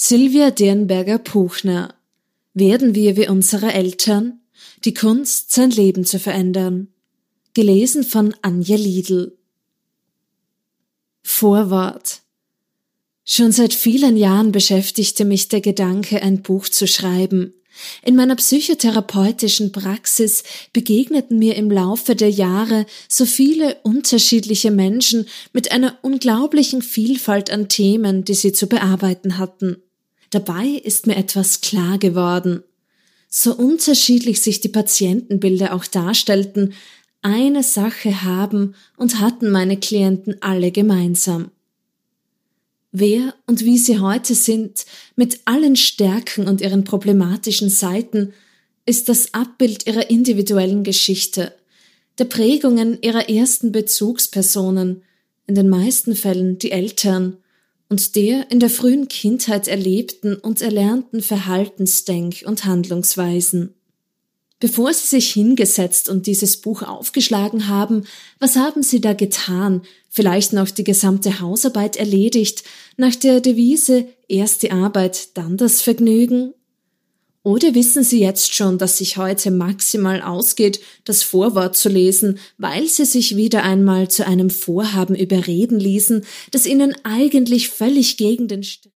Sylvia Dirnberger-Puchner. Werden wir wie unsere Eltern? Die Kunst, sein Leben zu verändern. Gelesen von Anja Liedl. Vorwort. Schon seit vielen Jahren beschäftigte mich der Gedanke, ein Buch zu schreiben. In meiner psychotherapeutischen Praxis begegneten mir im Laufe der Jahre so viele unterschiedliche Menschen mit einer unglaublichen Vielfalt an Themen, die sie zu bearbeiten hatten. Dabei ist mir etwas klar geworden. So unterschiedlich sich die Patientenbilder auch darstellten, eine Sache haben und hatten meine Klienten alle gemeinsam. Wer und wie sie heute sind, mit allen Stärken und ihren problematischen Seiten, ist das Abbild ihrer individuellen Geschichte, der Prägungen ihrer ersten Bezugspersonen, in den meisten Fällen die Eltern, und der in der frühen Kindheit erlebten und erlernten Verhaltensdenk- und Handlungsweisen. Bevor Sie sich hingesetzt und dieses Buch aufgeschlagen haben, was haben Sie da getan? Vielleicht noch die gesamte Hausarbeit erledigt, nach der Devise erst die Arbeit, dann das Vergnügen? Oder wissen Sie jetzt schon, dass sich heute maximal ausgeht, das Vorwort zu lesen, weil Sie sich wieder einmal zu einem Vorhaben überreden ließen, das Ihnen eigentlich völlig gegen den